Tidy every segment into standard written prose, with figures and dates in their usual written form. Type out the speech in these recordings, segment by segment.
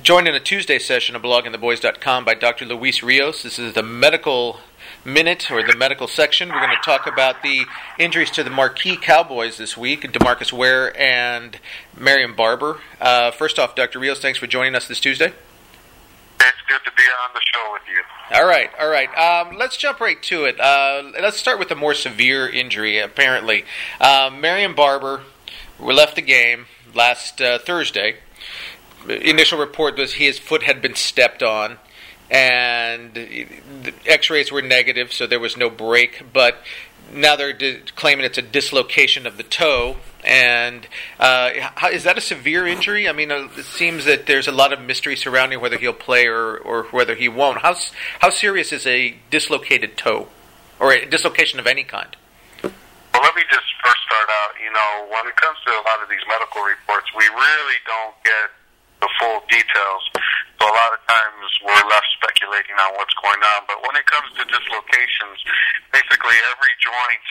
Joined in a Tuesday session of bloggingtheboys.com by Dr. Luis Rios. This is the medical minute, or the medical section. We're going to talk about the injuries to the marquee Cowboys this week, DeMarcus Ware and Marion Barber. First off, Dr. Rios, thanks for joining us this Tuesday. It's good to be on the show with you. All right. Let's jump right to it. Let's start with the more severe injury, apparently. Marion Barber left the game last Thursday. Initial report was his foot had been stepped on, and the x-rays were negative, so there was no break. But now they're claiming it's a dislocation of the toe. And is that a severe injury? I mean, it seems that there's a lot of mystery surrounding whether he'll play or whether he won't. How serious is a dislocated toe, or a dislocation of any kind? Well, let me just first start out. When it comes to a lot of these medical reports, we really don't get the full details. So a lot of times we're left speculating on what's going on. But when it comes to dislocations, basically every joint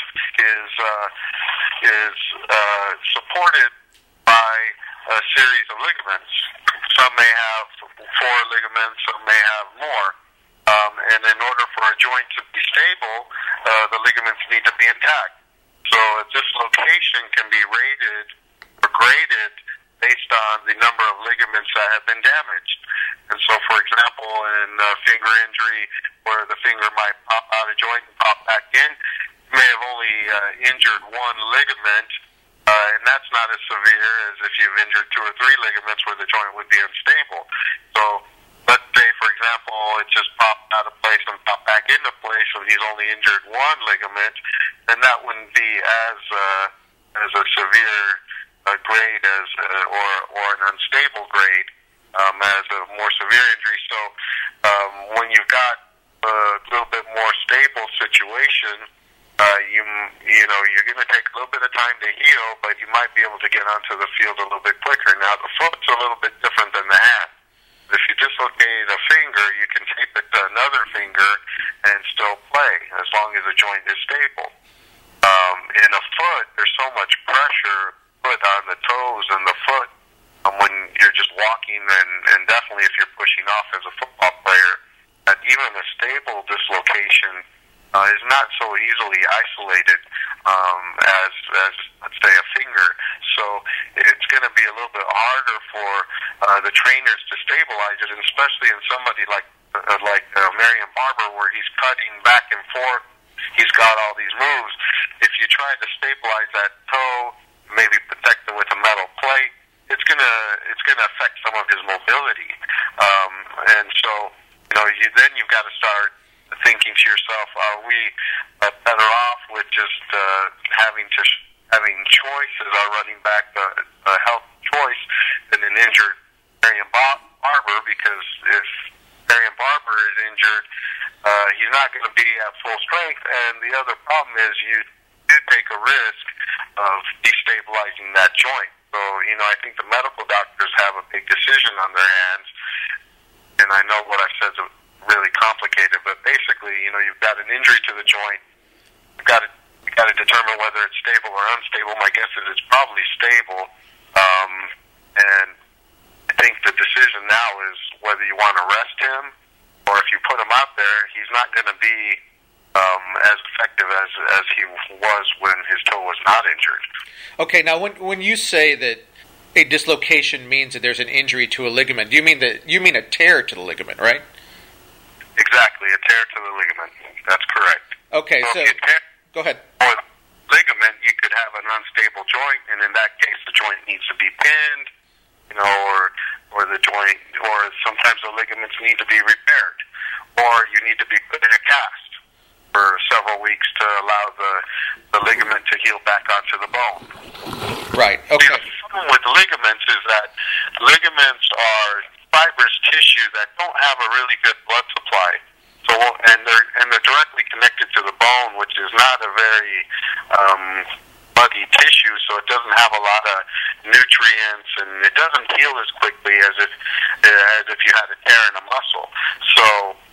is supported by a series of ligaments. Some may have 4 ligaments, some may have more. And in order for a joint to be stable, the ligaments need to be intact. So a dislocation can be rated or graded based on the number of ligaments that have been damaged. And so, for example, in a finger injury where the finger might pop out of joint and pop back in, you may have only injured 1 ligament, and that's not as severe as if you've injured 2 or 3 ligaments where the joint would be unstable. So let's say, for example, it just popped out of place and popped back into place, and he's only injured 1 ligament, then that wouldn't be as a severe grade as or an unstable grade as a more severe injury. So when you've got a little bit more stable situation, you're going to take a little bit of time to heal, but you might be able to get onto the field a little bit quicker. Now the foot's a little bit different than the hand. If you dislocate a finger, you can tape it to another finger and still play as long as the joint is stable. In a foot, there's so much pressure put on the toes and the foot when you're just walking, and definitely if you're pushing off as a football player, that even a stable dislocation is not so easily isolated as let's say a finger. So it's going to be a little bit harder for the trainers to stabilize it, and especially in somebody like Marion Barber, where he's cutting back and forth. He's got all these moves. If you try to stabilize that toe, maybe protect it with a metal plate, it's gonna affect some of his mobility. And so you've got to start thinking to yourself, are we better off with just having choice as our running back, a health choice, than an injured Marion Barber? Because if Marion Barber is injured, he's not going to be at full strength, and the other problem is you do take a risk of destabilizing that joint. So, I think the medical doctors have a big decision on their hands, and I know what I've said is really complicated, but basically, you've got an injury to the joint. You've got to determine whether it's stable or unstable. My guess is it's probably stable, and I think the decision now is whether you want to rest him, or if you put him out there, he's not going to be as effective as he was when his toe was not injured. Okay, now when you say that a dislocation means that there's an injury to a ligament, do you mean a tear to the ligament, right? Exactly, a tear to the ligament. That's correct. Okay, so go ahead. Or ligament, you could have an unstable joint, and in that case, the joint needs to be pinned, or the joint, or sometimes the ligaments need to be repaired, or you need to be put in a cast for several weeks to allow the ligament to heal back onto the bone. Right. Okay. The problem with ligaments is that ligaments are fibrous tissue that don't have a really good blood supply. So, and they're directly connected to the bone, which is not a very bloody tissue, so it doesn't have a lot of nutrients, and it doesn't heal as quickly as if you had a tear in a muscle. So,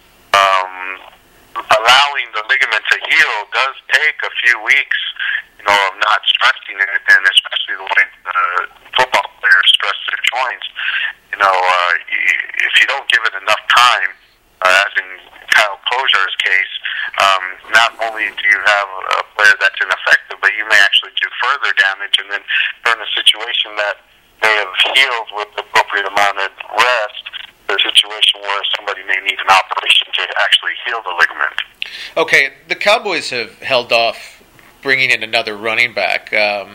allowing the ligament to heal does take a few weeks, of not stressing it, and especially the way the football players stress their joints. if you don't give it enough time, as in Kyle Klojar's case, not only do you have a player that's ineffective, but you may actually do further damage, and then turn a situation that may have healed with the appropriate amount of rest, the situation where somebody may need an operation to actually heal the ligament. Okay, the Cowboys have held off bringing in another running back.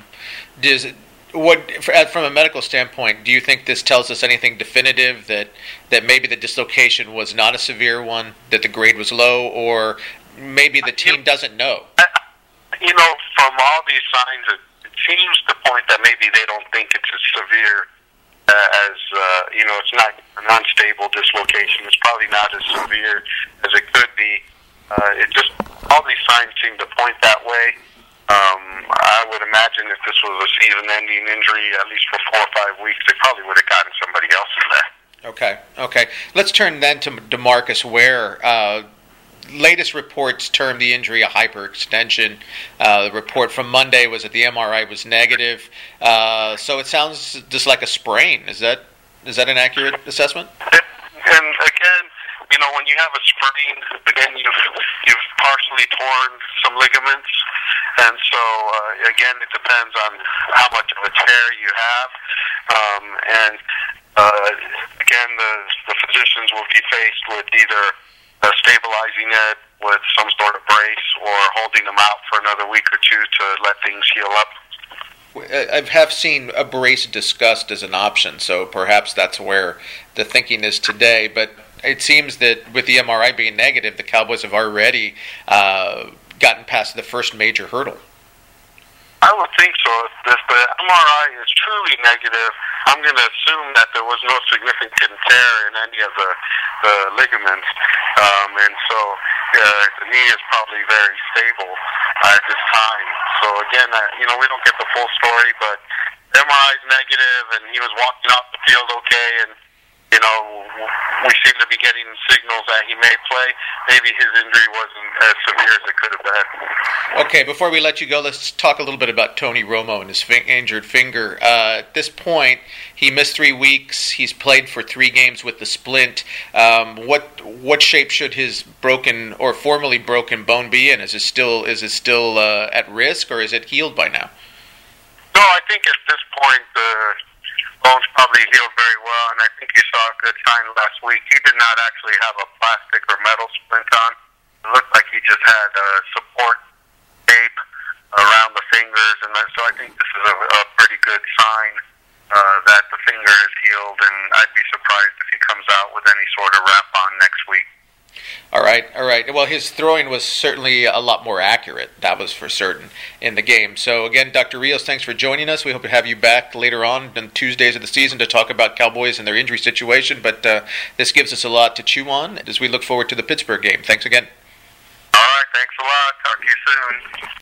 From a medical standpoint, do you think this tells us anything definitive that maybe the dislocation was not a severe one, that the grade was low, or maybe the team doesn't know? From all these signs, it seems to point that maybe they don't think it's as severe as it's not an unstable dislocation. It's probably not as severe as it could be. All these signs seem to point that way. I would imagine if this was a season-ending injury, at least for 4 or 5 weeks, they probably would have gotten somebody else in there. Okay. Let's turn then to DeMarcus Ware. Latest reports termed the injury a hyperextension. The report from Monday was that the MRI was negative. So it sounds just like a sprain. Is that an accurate assessment? And again, when you have a sprain, again, you've partially torn some ligaments, and so again, it depends on how much of a tear you have, and again, the physicians will be faced with either stabilizing it with some sort of brace or holding them out for another week or two to let things heal up. I have seen a brace discussed as an option, so perhaps that's where the thinking is today, but it seems that with the MRI being negative, the Cowboys have already gotten past the first major hurdle. I would think so. If the MRI is truly negative, I'm going to assume that there was no significant tear in any of the ligaments, and so the knee is probably very stable at this time. So again, we don't get the full story, but the MRI is negative, and he was walking off the field okay, and we seem to be getting signals that he may play. Maybe his injury wasn't as severe as it could have been. Okay, before we let you go, let's talk a little bit about Tony Romo and his injured finger. At this point, he missed 3 weeks. He's played for 3 games with the splint. What shape should his broken or formerly broken bone be in? Is it still at risk, or is it healed by now? No, I think at this point the bone's probably healed very well, and I think you saw a good sign last week. He did not actually have a plastic or metal splint on. It looked like he just had a support tape around the fingers, and so I think this is a pretty good sign that the finger is healed, and I'd be surprised if he comes out with any sort of wrap on next week. All right. Well, his throwing was certainly a lot more accurate. That was for certain in the game. So, again, Dr. Rios, thanks for joining us. We hope to have you back later on Tuesdays of the season to talk about Cowboys and their injury situation. But this gives us a lot to chew on as we look forward to the Pittsburgh game. Thanks again. All right. Thanks a lot. Talk to you soon.